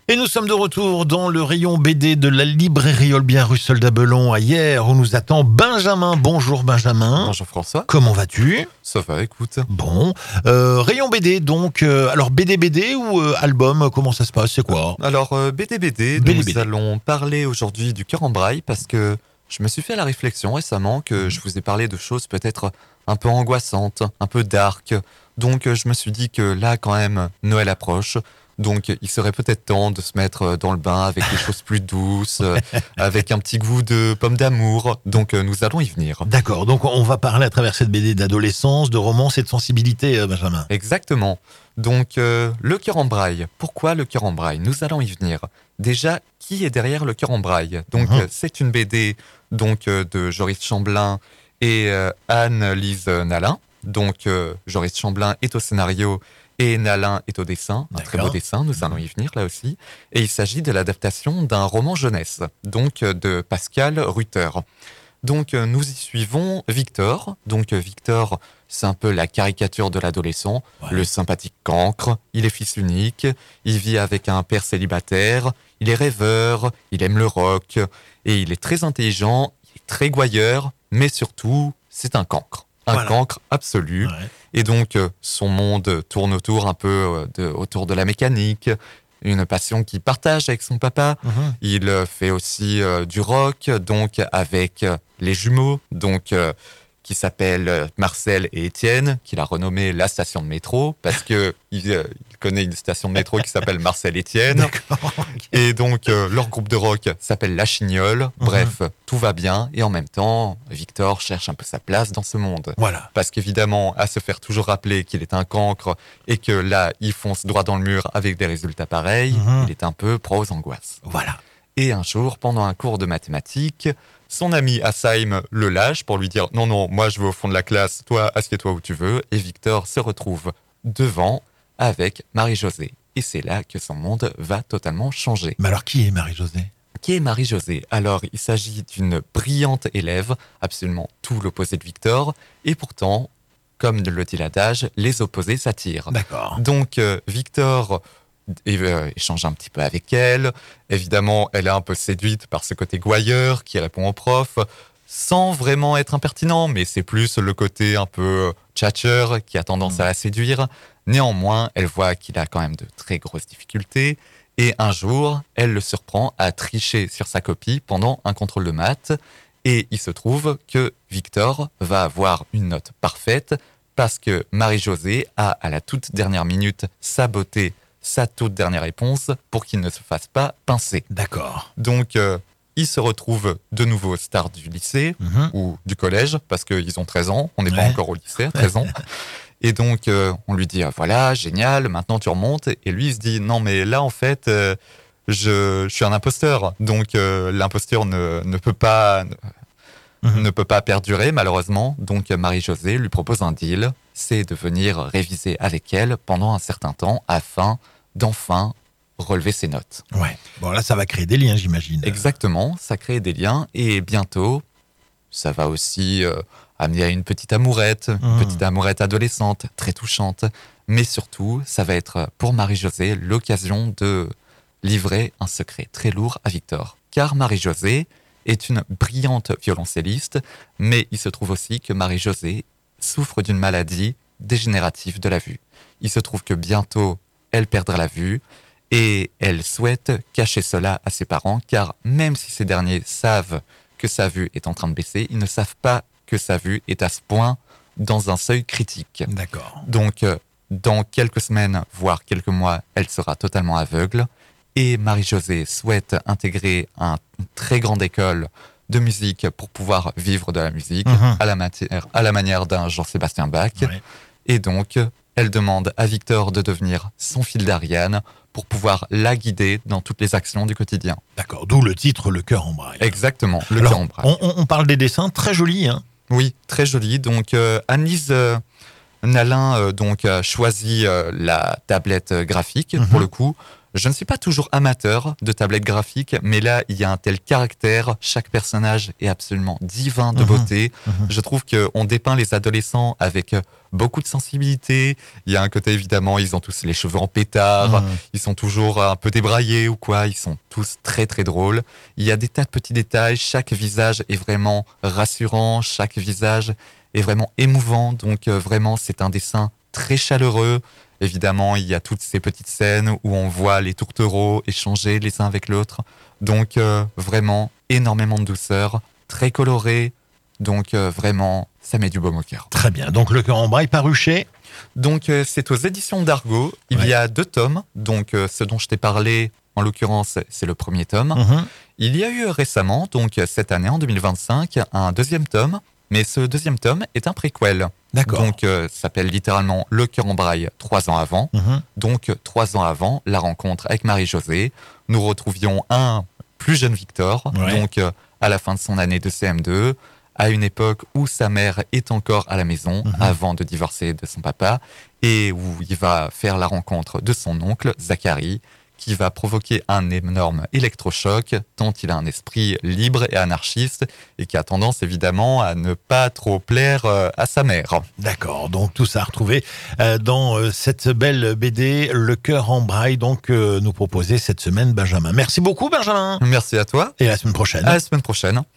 Et nous sommes de retour dans le rayon BD de la librairie Olbien rue Soldat-Belon à Hyères où nous attend Benjamin. Bonjour Benjamin. Bonjour François. Comment vas-tu ? Ça va, écoute. Bon, rayon BD donc, alors BD ou album, comment ça se passe, c'est quoi ? Alors BD, nous allons parler aujourd'hui du Cœur en Braille parce que je me suis fait la réflexion récemment que je vous ai parlé de choses peut-être un peu angoissantes, un peu dark. Donc je me suis dit que là quand même Noël approche. Donc, il serait peut-être temps de se mettre dans le bain avec des choses plus douces, avec un petit goût de pomme d'amour. Donc, nous allons y venir. D'accord, donc on va parler à travers cette BD d'adolescence, de romance et de sensibilité, Benjamin. Exactement. Donc, le Cœur en Braille. Pourquoi le Cœur en Braille ? Nous allons y venir. Déjà, qui est derrière le Cœur en Braille ? Donc, c'est une BD donc, de Joris Chamblin et Anne-Lise Nalin. Donc, Joris Chamblin est au scénario et Nalin est au dessin, un très beau dessin, nous allons y venir là aussi. Et il s'agit de l'adaptation d'un roman jeunesse, donc de Pascal Rutter. Donc nous y suivons Victor. Donc Victor, c'est un peu la caricature de l'adolescent, le sympathique cancre. Il est fils unique, il vit avec un père célibataire, il est rêveur, il aime le rock, et il est très intelligent, il est très gouailleur, mais surtout, c'est un cancre. Un cancre absolu. Et donc, son monde tourne autour un peu autour de la mécanique, une passion qu'il partage avec son papa. Il fait aussi du rock, donc avec les jumeaux, donc qui s'appellent Marcel et Étienne, qu'il a renommé la station de métro, parce que il connaît une station de métro qui s'appelle Marcel Étienne. Et donc, leur groupe de rock s'appelle La Chignole. Bref, tout va bien. Et en même temps, Victor cherche un peu sa place dans ce monde. Voilà. Parce qu'évidemment, à se faire toujours rappeler qu'il est un cancre et que là, il fonce droit dans le mur avec des résultats pareils, il est un peu pro aux angoisses. Voilà. Et un jour, pendant un cours de mathématiques, son ami Asheim le lâche pour lui dire « Non, moi je vais au fond de la classe, toi assieds-toi où tu veux ». Et Victor se retrouve devant avec Marie-Josée. Et c'est là que son monde va totalement changer. Mais alors, qui est Marie-Josée ? Qui est Marie-Josée ? Alors, il s'agit d'une brillante élève, absolument tout l'opposé de Victor. Et pourtant, comme le dit l'adage, les opposés s'attirent. D'accord. Donc, Victor échange un petit peu avec elle. Évidemment, elle est un peu séduite par ce côté gouailleur qui répond au prof, sans vraiment être impertinent, mais c'est plus le côté un peu tchatcheur qui a tendance à la séduire. Néanmoins, elle voit qu'il a quand même de très grosses difficultés. Et un jour, elle le surprend à tricher sur sa copie pendant un contrôle de maths. Et il se trouve que Victor va avoir une note parfaite parce que Marie-Josée a, à la toute dernière minute, saboté sa toute dernière réponse pour qu'il ne se fasse pas pincer. D'accord. Donc, il se retrouve de nouveau star du lycée ou du collège, parce qu'ils ont 13 ans, on n'est pas encore au lycée, 13 ans. Et donc, on lui dit, voilà, génial, maintenant tu remontes. Et lui, il se dit, non, mais là, en fait, je suis un imposteur. Donc, l'imposture ne peut pas perdurer, malheureusement. Donc, Marie-Josée lui propose un deal, c'est de venir réviser avec elle pendant un certain temps afin d'enfin relever ses notes. Ouais. Bon, là, ça va créer des liens, j'imagine. Exactement, ça crée des liens et bientôt, ça va aussi amener à une petite amourette adolescente, très touchante. Mais surtout, ça va être pour Marie-Josée l'occasion de livrer un secret très lourd à Victor. Car Marie-Josée est une brillante violoncelliste, mais il se trouve aussi que Marie-Josée souffre d'une maladie dégénérative de la vue. Il se trouve que bientôt, elle perdra la vue et elle souhaite cacher cela à ses parents car même si ces derniers savent que sa vue est en train de baisser, ils ne savent pas que sa vue est à ce point dans un seuil critique. D'accord. Donc, dans quelques semaines, voire quelques mois, elle sera totalement aveugle et Marie-Josée souhaite intégrer une très grande école de musique pour pouvoir vivre de la musique à la manière d'un Jean-Sébastien Bach. Ouais. Et donc, elle demande à Victor de devenir son fil d'Ariane pour pouvoir la guider dans toutes les actions du quotidien. D'accord, d'où le titre Le Cœur en Braille. Exactement, le Alors, Cœur en Braille. On parle des dessins, très jolis, hein. Oui, très joli. Donc, Anne-Lise Nalin donc, a choisi la tablette graphique, pour le coup. Je ne suis pas toujours amateur de tablettes graphiques, mais là, il y a un tel caractère. Chaque personnage est absolument divin de beauté. Je trouve qu'on dépeint les adolescents avec beaucoup de sensibilité. Il y a un côté, évidemment, ils ont tous les cheveux en pétard. Ils sont toujours un peu débraillés ou quoi. Ils sont tous très, très drôles. Il y a des tas de petits détails. Chaque visage est vraiment rassurant. Chaque visage est vraiment émouvant. Donc, vraiment, c'est un dessin très chaleureux. Évidemment, il y a toutes ces petites scènes où on voit les tourtereaux échanger les uns avec l'autre. Donc, vraiment, énormément de douceur, très coloré. Donc, vraiment, ça met du baume au cœur. Très bien. Donc, Le Cœur en Braille paru chez... Donc, c'est aux éditions d'Argo. Il y a 2 tomes. Donc, ce dont je t'ai parlé, en l'occurrence, c'est le premier tome. Il y a eu récemment, donc cette année, en 2025, un 2e tome. Mais ce 2e tome est un préquel. D'accord. Donc, ça s'appelle littéralement Le Cœur en Braille 3 ans avant. Donc, 3 ans avant la rencontre avec Marie-Josée, nous retrouvions un plus jeune Victor, donc à la fin de son année de CM2, à une époque où sa mère est encore à la maison, avant de divorcer de son papa, et où il va faire la rencontre de son oncle, Zachary, qui va provoquer un énorme électrochoc, tant il a un esprit libre et anarchiste, et qui a tendance évidemment à ne pas trop plaire à sa mère. D'accord, donc tout ça à retrouver dans cette belle BD, Le Cœur en Braille, donc nous proposait cette semaine Benjamin. Merci beaucoup Benjamin. Merci à toi. Et à la semaine prochaine. À la semaine prochaine.